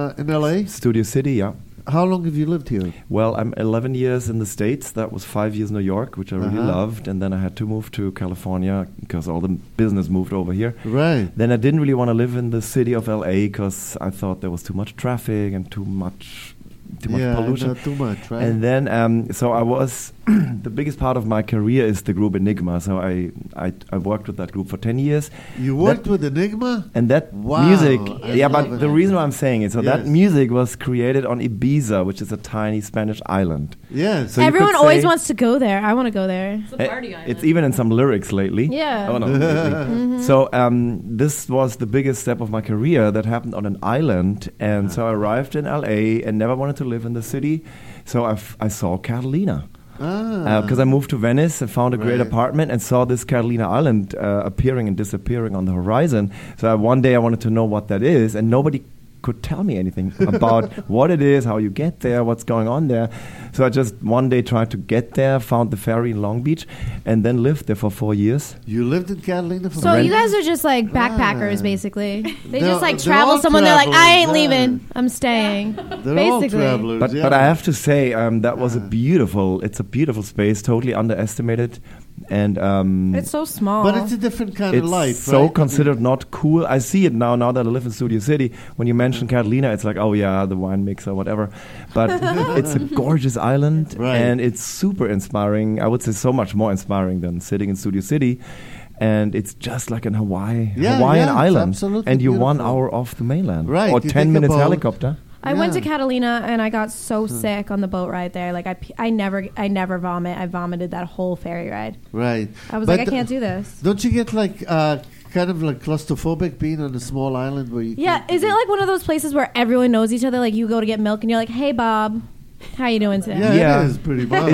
LA? Studio City, yeah. How long have you lived here? Well, I'm 11 years in the States. That was 5 years in New York, which I really Uh-huh. loved. And then I had to move to California because all the business moved over here. Right. Then I didn't really want to live in the city of LA because I thought there was too much traffic and too much pollution. Not too much, right? And then, so I was, the biggest part of my career is the group Enigma. So I worked with that group for 10 years. You worked with Enigma? And that Wow, music, I yeah, love but it. the reason why I'm saying it, so that Yes. music was created on Ibiza, which is a tiny Spanish island. Yes. So you Everyone could always say- wants to go there. I want to go there. It's a party island. It's even in some lyrics lately. Yeah. Oh no. lately. So this was the biggest step of my career that happened on an island, and so I arrived in LA and never wanted to live in the city. So I saw Catalina. Because I moved to Venice and found a great Right. apartment and saw this Catalina Island appearing and disappearing on the horizon. So one day I wanted to know what that is, and nobody could tell me anything about what it is, how you get there, what's going on there. So I just one day tried to get there, found the ferry in Long Beach, and then lived there for 4 years. You lived in Catalina for So you guys are just like backpackers, Ah. basically. They They're- just like they're travel all somewhere. They're like, I ain't travelers, yeah. leaving. I'm staying. They're all basically. travelers. But yeah. I have to say that was it's a beautiful space, totally underestimated, and It's so small. But it's a different kind of it's life, so right? considered not cool. I see it now that I live in Studio City. When you mention Catalina, it's like, oh yeah, the wine mixer, whatever. But it's a gorgeous island, Right. and it's super inspiring. I would say so much more inspiring than sitting in Studio City. And it's just like in Hawaiian Yeah, it's island, absolutely and you're 1 beautiful. hour off the mainland, Right, or you 10 take a minutes boat. helicopter. I went to Yeah. Catalina and I got so sick on the boat ride there. Like I never vomit. I vomited that whole ferry ride. Right. I was But like, I can't do this. Don't you get like kind of like claustrophobic being on a small island where you? Yeah, can't- is it like one of those places where everyone knows each other? Like you go to get milk and you're like, hey Bob, how you doing today? Yeah, Yeah. it is pretty much.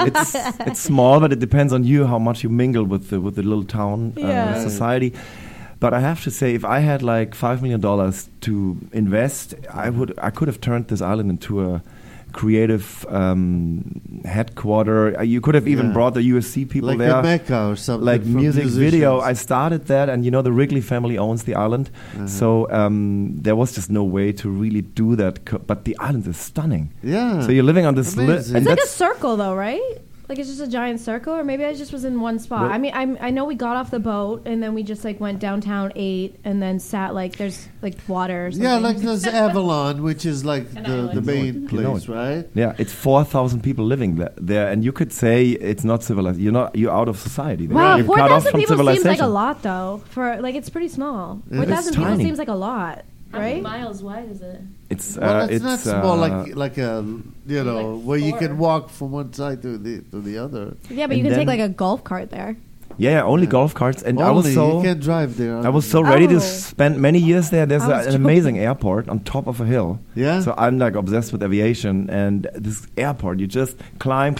It's small, but it depends on you how much you mingle with the little town Yeah. society. But I have to say, if I had like $5 million to invest, I could have turned this island into a creative headquarter. You could have even Yeah. brought the USC people like there. a Mecca or something. Like for music musicians. video. I started that, and the Wrigley family owns the island, so there was just no way to really do that. But the island is stunning. Yeah. So you're living on this. Amazing. It's like a circle though, right? Like it's just a giant circle, or maybe I just was in one spot. Well- I mean, I know we got off the boat and then we just like went downtown, ate, and then sat like there's like water or something. Yeah, like there's Avalon, which is like An the island. main You know place, it. right? Yeah, it's 4,000 people living there, and you could say it's not civilized. You're out of society. There. Wow, You're cut off 4,000 from people seems like a civilization. lot though. For like it's pretty small. It is 4,000 people tiny. seems like a lot, How many right? miles wide is it? It's Well, it's not small uh, like a Like where you 4. can walk from one side to the other. Yeah, but And you can take then- like a golf cart there. yeah, only golf carts, and I Only was so you can't drive there. I was so ready Oh. to spend many years there. There's I was an amazing airport on top of a hill. Yeah. So I'm like obsessed with aviation, and this airport, you just climb,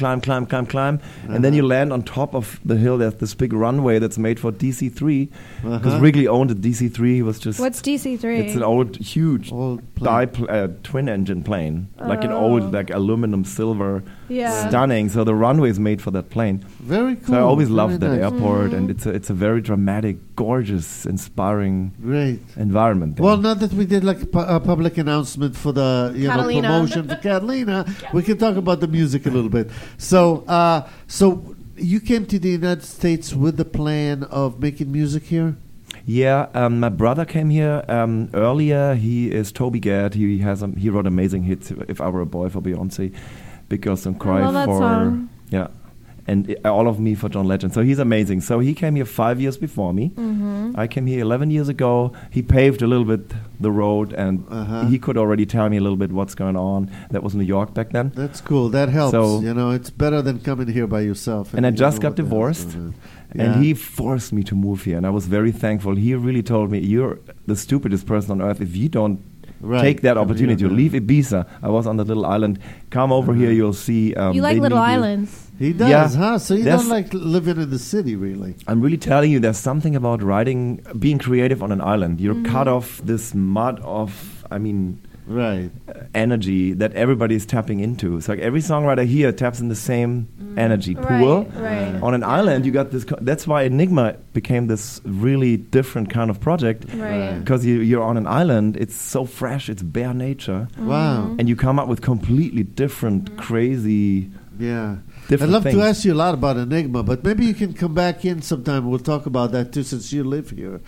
and then you land on top of the hill. There's this big runway that's made for DC-3, because Wrigley owned a DC-3. He was just What's DC3? It's an old, huge Old plane. twin-engine plane, like an old, like aluminum, silver, Yeah. stunning. So the runway is made for that plane. Very cool. So I always Very loved that nice. airport, and it's a very dramatic, gorgeous, inspiring Great. environment. There. Well, now that we did like a public announcement for the Catalina. promotion for Catalina, we can talk about the music a little bit. So, so you came to the United States with the plan of making music here. Yeah, my brother came here earlier. He is Toby Gad. He wrote amazing hits. If I Were a Boy for Beyonce, Big Girls Don't Cry love that for song. yeah, and All of Me for John Legend. So he's amazing. So he came here 5 years before me. Mm-hmm. I came here 11 years ago. He paved a little bit the road, and he could already tell me a little bit what's going on. That was New York back then. That's cool. That helps. So- It's better than coming here by yourself. And I you just know got what the hell's divorced. going on. And Yeah. he forced me to move here, and I was very thankful. He really told me, "You're the stupidest person on earth if you don't Right. Take that opportunity. Yeah. Leave Ibiza. I was on the little island. Come over here. You'll see. You like they little need you. islands. He does, Yeah. huh? So you That's- don't like living in the city, really? I'm really telling you, there's something about being creative on an island. You're cut off this mud of, Right. energy that everybody's tapping into. It's like every songwriter here taps in the same energy pool. Right. On an island, you got this. That's why Enigma became this really different kind of project. Right. Because you're on an island, it's so fresh, it's bare nature, Wow. and you come up with completely different, crazy. Yeah. Different I'd love things. to ask you a lot about Enigma, but maybe you can come back in sometime. We'll talk about that too, since you live here.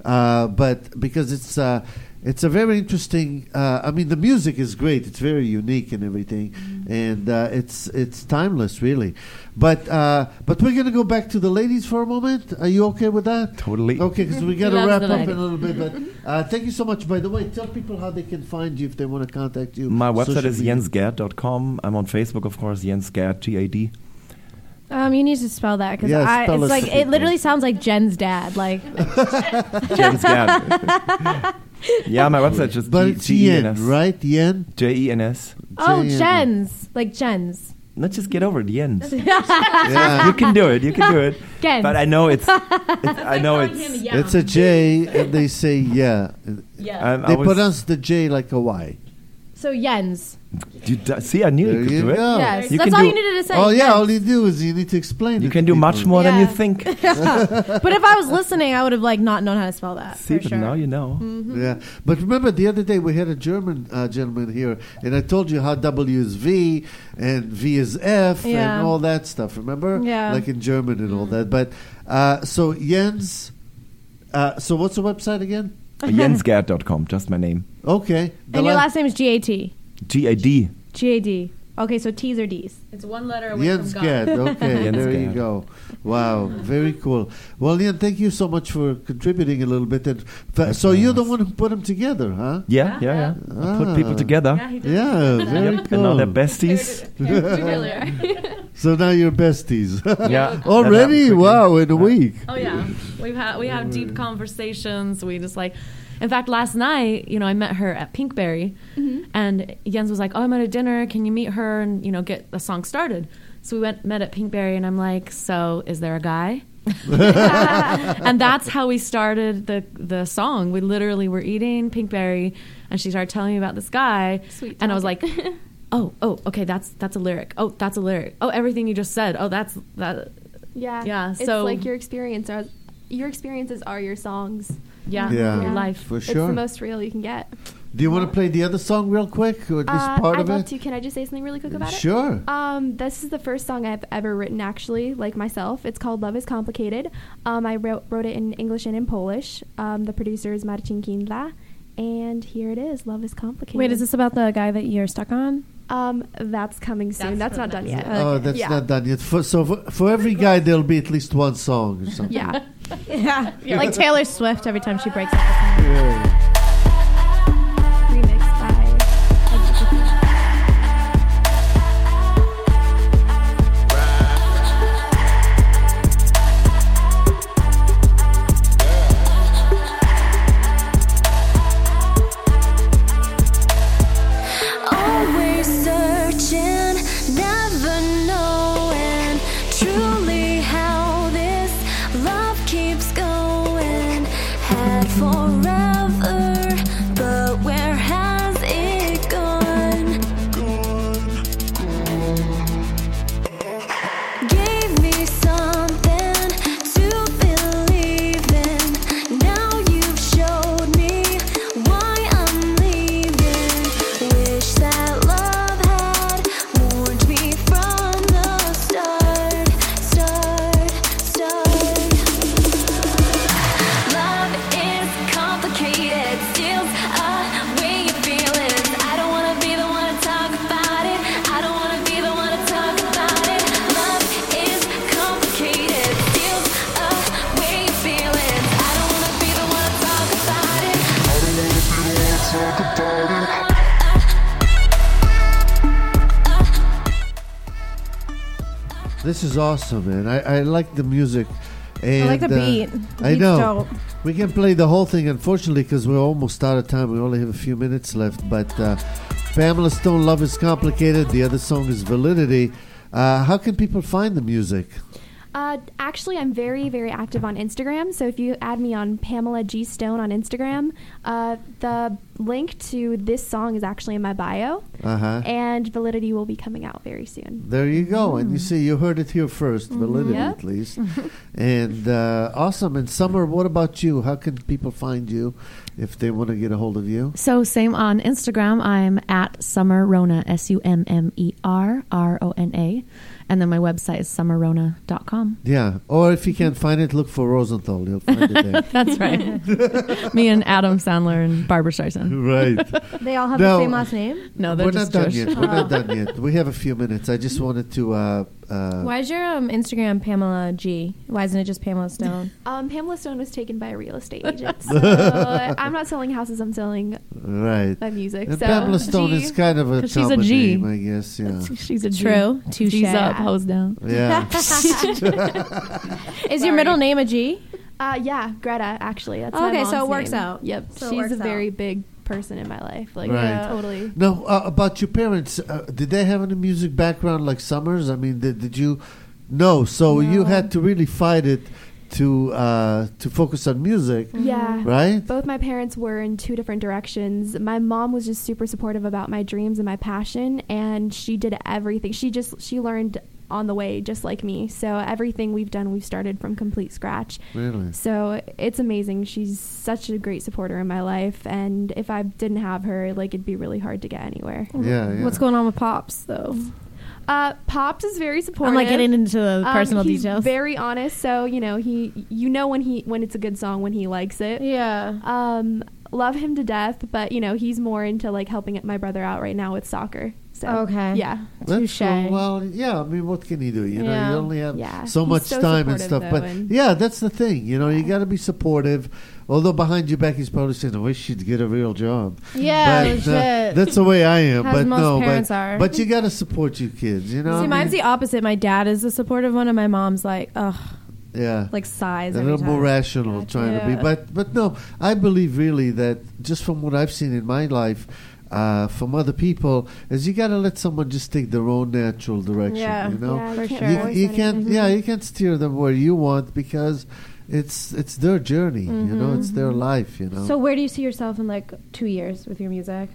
But because it's a very interesting. The music is great. It's very unique and everything, and it's timeless, really. But we're gonna go back to the ladies for a moment. Are you okay with that? Totally. Okay, because we got to Loves wrap the up in ladies. a little bit. But thank you so much. By the way, tell people how they can find you if they want to contact you. My website Social is media. jensgerd.com. I'm on Facebook, of course, Jens Gerd, G-A-D. You need to spell that because Yeah, spell it's it like for it people. literally sounds like Jen's dad. Like Jens Gerd. Yeah, my website is just But it's Yen, G-E-N-S. right? Yen. J-E-N-S. oh Jen's like Jen's. Let's just get over it, Jens. Yeah. You can do it. You can do it. Gens. But I know it's It's a J, and they say yeah. They pronounce the J like a Y. So Jens. See, I knew There you could you do it. go. Yes, You that's can all do- you needed to say. Oh yeah, Jens. all you do is you need to explain. You it can to do much people. more than you Yeah. think. But if I was listening, I would have like not known how to spell that. See, for but sure. now you know. Yeah, but remember the other day we had a German gentleman here, and I told you how W is V and V is F Yeah. and all that stuff. Remember? Yeah. Like in German and all that. But so Jens. So what's the website again? Jensgerd.com, just my name. Okay. The And your la- last name is G-A-T. G-A-D. G-A-D. Okay, so T's or D's. It's one letter away Jens from Gerd. God. Okay, Jens there you Gerd. go. Wow, very cool. Well, Ian, thank you so much for contributing a little bit. So you're the one who put them together, huh? Yeah. I put people together. Yeah, he did. Yeah, very Yep, and now they're cool. besties. We really are. So now you're besties. Yeah. Already? That happened Wow, in a week. Oh yeah, we have deep conversations. We just like, in fact, last night, I met her at Pinkberry, and Jens was like, "Oh, I'm at a dinner. Can you meet her and get the song started?" So we met at Pinkberry, and I'm like, "So is there a guy?" And that's how we started the song. We literally were eating Pinkberry, and she started telling me about this guy, Sweet and I was talk. like, "Oh, okay, that's a lyric. Oh, that's a lyric. Oh, everything you just said. Oh, that's that." Yeah. Yeah, It's so- like your experiences are your songs. Yeah, Yeah. your life. For It's sure. the most real you can get. Do you want to play the other song real quick, or this part I'd of love it? to. Can I just say something really quick about it? Sure. This is the first song I've ever written, actually, like myself. It's called Love is Complicated. I wrote it in English and in Polish. The producer is Marcin Kindla. And here it is, Love is Complicated. Wait, is this about the guy that you're stuck on? That's coming soon. That's not done yet. Oh, that's Yeah. not done yet. For every guy, there'll be at least one song or something. Yeah. Yeah. Like Taylor Swift every time she breaks up with someone. Yeah. Remixed by... Always searching, never knowing truly how this love keeps going. Had forever, but where has it gone? Gave me something to believe in. Now you've showed me why I'm leaving. Wish that love had warned me from the start. Love is complicated, steals away your feelings. I don't wanna be the one to talk about it. I don't wanna be the one to talk about it. Love is complicated, steals away your feelings. I don't wanna be the one to talk about it. This is awesome, man. I like the music, And, I like the beat. The I beat's know. dope. We can play the whole thing, unfortunately, because we're almost out of time. We only have a few minutes left. But Pamela Stone, Love is Complicated. The other song is Validity. How can people find the music? Actually, I'm very, very active on Instagram. So if you add me on Pamela G. Stone on Instagram, the link to this song is actually in my bio. And Validity will be coming out very soon. There you go. And you see, you heard it here first. Validity, Yep. at least. And awesome. And Summer, what about you? How can people find you if they want to get a hold of you? So same on Instagram. I'm at Summer Rona, SUMMERRONA. And then my website is summerrona.com. Yeah. Or if you can't find it, look for Rosenthal. You'll find it there. That's right. Me and Adam Sandler and Barbara Streisand. Right. They all have No. the same last name? No, they're We're just not done Jewish. yet. We're not done yet. We have a few minutes. I just wanted to... Why is your Instagram Pamela G? Why isn't it just Pamela Stone? Pamela Stone was taken by a real estate agent. So I'm not selling houses. I'm selling right. my music. And so Pamela Stone G. is kind of a 'Cause she's a common G. name, I guess. Yeah. She's a G. True. Touche. G's up, hose down. Yeah. Is your middle name a G? Yeah, Greta, actually. That's my Okay, so mom's it works name. out. Yep. So it She's works a very out. big person in my life. Like, Right. totally. No, about your parents, did they have any music background like Summers? I mean, did you? No, so you No. had to really fight it to focus on music, Yeah. right? Both my parents were in two different directions. My mom was just super supportive about my dreams and my passion, and she did everything. She learned on the way just like me. So everything we've done, we've started from complete scratch. Really? So it's amazing. She's such a great supporter in my life, and if I didn't have her, like, it'd be really hard to get anywhere. Yeah, yeah. What's going on with Pops, though? Pops is very supportive. I'm like getting into the personal he's details. very honest, so when it's a good song when he likes it. Yeah. Love him to death, but he's more into like helping my brother out right now with soccer. So Okay. yeah. That's Touche. well, yeah. I mean, what can you do? You Yeah. only have Yeah. so He's much so time and supportive, stuff. though, But and- yeah, that's the thing. You got to be supportive. Although behind your back, he's probably saying, "I wish she'd get a real job." Yeah, But, legit. that's the way I am. As But most no, parents but are. but you got to support your kids. See, I mine's mean, the opposite. My dad is the supportive one, and my mom's like, ugh, yeah. like sighs A every little time. more rational Gotcha. trying to be, Yeah. but no, I believe really that just from what I've seen in my life, from other people, is you got to let someone just take their own natural direction. Yeah. Yeah, For you can't sure. You, force you anything. can't, yeah, you can't steer them where you want because it's their journey. It's their life. So where do you see yourself in like 2 years with your music?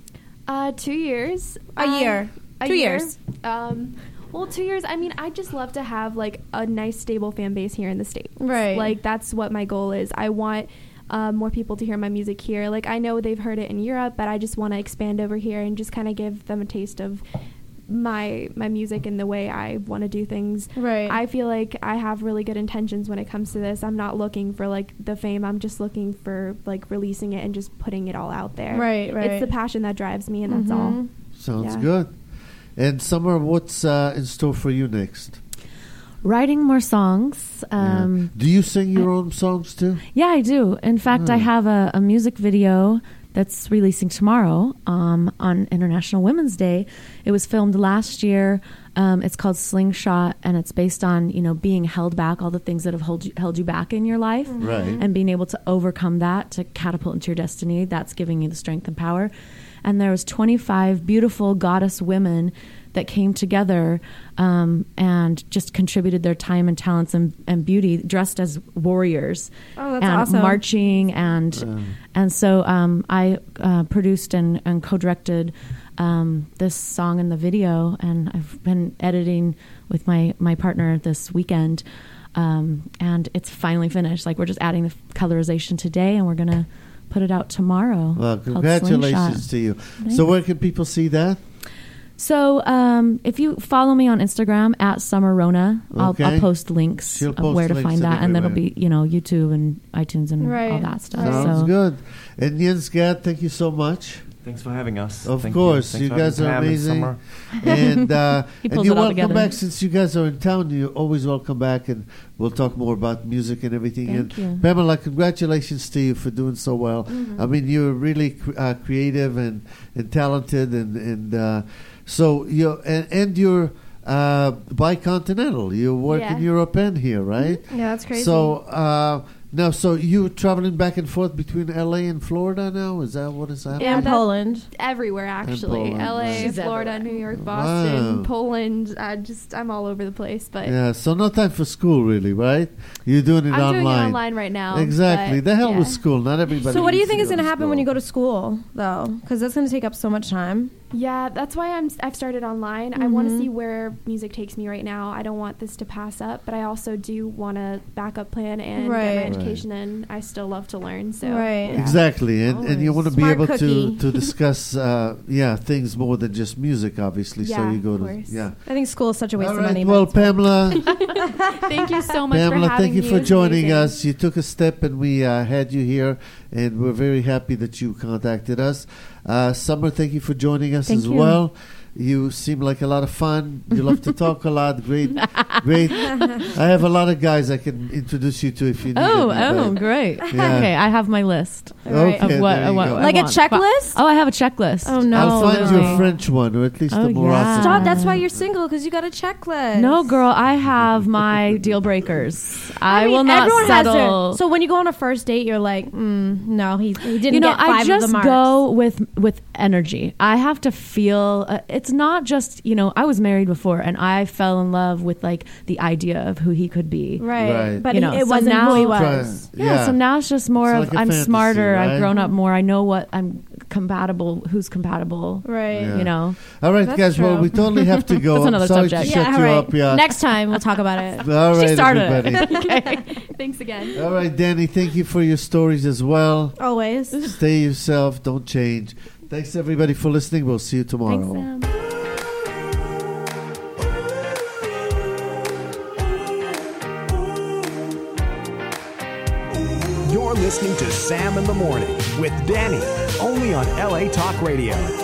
2 years. A year. A 2 year. years. Well, 2 years. I mean, I just love to have like a nice, stable fan base here in the States. Right. Like that's what my goal is. I want more people to hear my music here. Like I know they've heard it in Europe, but I just want to expand over here and just kind of give them a taste of my music and the way I want to do things. Right. I feel like I have really good intentions when it comes to this. I'm not looking for like the fame. I'm just looking for like releasing it and just putting it all out there. Right, right. It's the passion that drives me, and that's all. sounds Yeah. good. And Summer, what's in store for you next? Writing more songs. Yeah. Do you sing your own songs too? Yeah, I do. In fact, I have a music video that's releasing tomorrow on International Women's Day. It was filmed last year. It's called Slingshot, and it's based on being held back, all the things that have held you back in your life, Right. and being able to overcome that to catapult into your destiny. That's giving you the strength and power. And there was 25 beautiful goddess women that came together and just contributed their time and talents and beauty, dressed as warriors. Oh, that's and awesome. marching and so I produced and co-directed this song in the video, and I've been editing with my partner this weekend, and it's finally finished. Like we're just adding the colorization today, and we're gonna put it out tomorrow. Well, called congratulations Slingshot. to you. Thanks. So where can people see that? So if you follow me on Instagram at SummerRona, Okay. I'll post links She'll of post where to links find and that, and that'll everywhere. be YouTube and iTunes and all Right. that stuff. Sounds so good. And Jens Gad, thank you so much. Thanks for having us. Of Thank course, Thanks you for guys having are Pam and amazing. Summer. And He and pulls you're it all welcome together. back since you guys are in town. You're always welcome back, and we'll talk more about music and everything. Thank and you. Pamela, congratulations to you for doing so well. I mean, you're really creative and talented, and so you and you're bicontinental. You work in Europe and here, right? Yeah, that's crazy. So now, so you traveling back and forth between LA and Florida now? Is that what is happening? and Poland. Everywhere, actually. Poland, LA, right. She's Florida, everywhere. New York, Boston, Wow. Poland. I'm all over the place. But Yeah, so no time for school, really, right? You're doing it I'm online. doing it online right now. Exactly. but The hell yeah. with school. Not everybody. So what do you needs think is go going to happen when you school. go to school, though? Because that's going to take up so much time. Yeah, that's why I've started online. I want to Mhm. see where music takes me right now. I don't want this to pass up, but I also do want a backup plan and get Right. my education in. I still love to learn. So Right. yeah. Exactly, and you want to be Smart able cookie. to discuss things more than just music, obviously. So Yeah, you go of to course. I think school is such a waste All of right, money. well, but it's fine. Pamela, Thank you so much Pamela, for having thank you me. for It was joining amazing. us. You took a step, and we had you here, and we're very happy that you contacted us. Summer, thank you for joining us Thank as you. well. You seem like a lot of fun. You love to talk a lot. Great, great. I have a lot of guys I can introduce you to if you need any, but- great. Yeah. Okay, I have my list Okay, of what, there you what go. I Like a want. checklist? Oh, I have a checklist. Oh, no. I'll find you a Absolutely. French one, or at least Oh, a Moroccan. yeah. Stop. That's why you're single, because you got a checklist. No, girl, I have my deal breakers. I mean, will not everyone has their- settle. so when you go on a first date, you're like, no, he didn't you know, get five I just of the marks. go with energy. I have to feel. It's not just I was married before, and I fell in love with like the idea of who he could be. Right. But You know, it so wasn't now- who he Try- was. Yeah, so now it's just more It's of like a I'm fantasy, smarter. right? I've grown up more. I know what I'm compatible. Who's compatible? Right. Yeah. You know. All right, That's guys. Well, true. we totally have to go. That's I'm another sorry subject. to shut Yeah, you right. up. Yeah. Next time we'll talk about it. All right, She started everybody. it. Thanks again. All right, Danny. Thank you for your stories as well. Always. Stay yourself. Don't change. Thanks everybody for listening. We'll see you tomorrow. Thanks, Sam. You're listening to Sam in the Morning with Danny, only on LA Talk Radio.